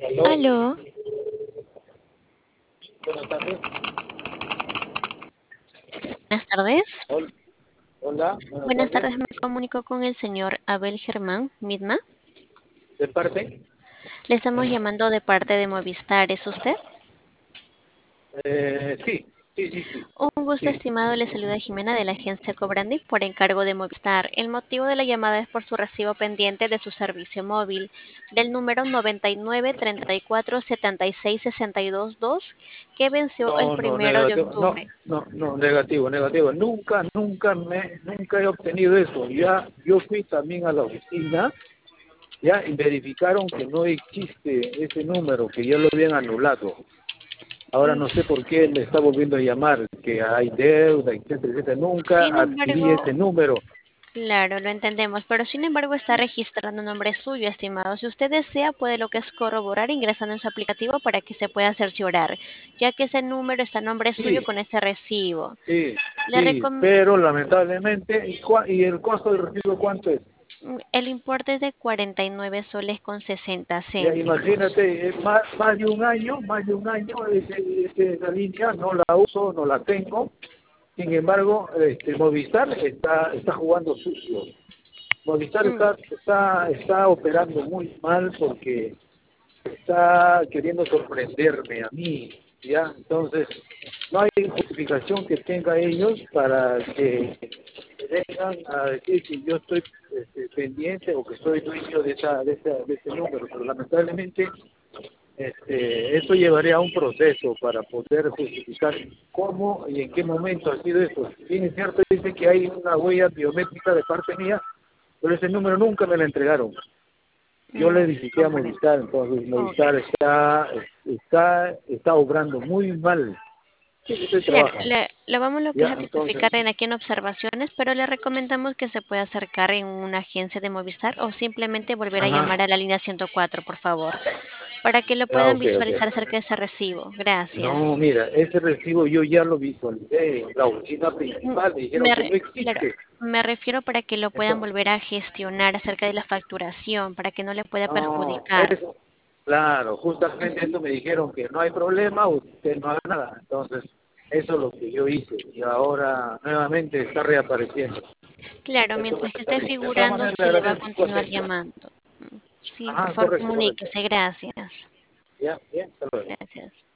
Aló, Aló, buenas tardes. buenas tardes. Hol- Hola, buenas Buenas tardes. tardes, me comunico con el señor Abel Germán Midma. ¿De parte? Le estamos llamando de parte de Movistar, ¿es usted? Sí, sí, sí, sí, Un gusto, sí. estimado, le saluda Jimena de la agencia Cobrandi por encargo de Movistar. El motivo de la llamada es por su recibo pendiente de su servicio móvil del número 99 34 76 62 2 que venció el No, no, primero de negativo, no, octubre. no, no, negativo, negativo. Nunca he obtenido eso. Ya, yo fui también a la oficina, ya, y verificaron que no existe ese número, que ya lo habían anulado. Ahora no sé por qué me está volviendo a llamar, que hay deuda, etcétera, etcétera. Nunca Sin adquirí embargo, ese número. claro, lo entendemos, pero sin embargo está registrando un nombre suyo, estimado. Si usted desea, puede lo que es corroborar ingresando en su aplicativo para que se pueda cerciorar, ya que ese número está a nombre suyo Sí, con ese recibo. sí, Le sí, recom- pero lamentablemente, ¿y el costo del recibo cuánto es? el importe es de 49 soles con 60 Ya, céntimos. imagínate, más de un año, esa línea no la uso, no la tengo. Sin embargo, Movistar está jugando sucio. Movistar Mm, está operando muy mal porque está queriendo sorprenderme a mí, ¿ya? Entonces, no hay justificación que tenga ellos para que vengan a decir que yo estoy pendiente o que soy dueño de ese número, pero lamentablemente esto llevaría a un proceso para poder justificar cómo y en qué momento ha sido eso. Si bien es cierto, dice que hay una huella biométrica de parte mía, pero ese número nunca me lo entregaron. Yo le visité a comprendo. Movistar, entonces Ok. Movistar está obrando muy mal. Sí, estoy Claro, trabajando. lo vamos lo que es Ya, a entonces, tipificar en aquí en observaciones, pero le recomendamos que se pueda acercar en una agencia de Movistar o simplemente volver a ajá, llamar a la línea 104, por favor, para que lo ah, puedan ok, ok. visualizar acerca de ese recibo. No, Gracias. mira, ese recibo yo ya lo visualicé en la oficina Mm, principal, me dijeron que no Claro, existe. me refiero para que lo puedan Entonces, volver a gestionar acerca de la facturación, para que no le pueda no, perjudicar. claro, justamente Ujú. eso me dijeron que no hay problema, usted no haga nada. Entonces, eso es lo que yo hice y ahora nuevamente está reapareciendo. Claro, Eso mientras que está esté bien. De todas figurando, maneras, le se le va a agradezco su continuar atención. llamando. Sí, por Ajá, favor, correcto, correcto. comuníquese. Gracias. Ya, bien, hasta luego. Gracias.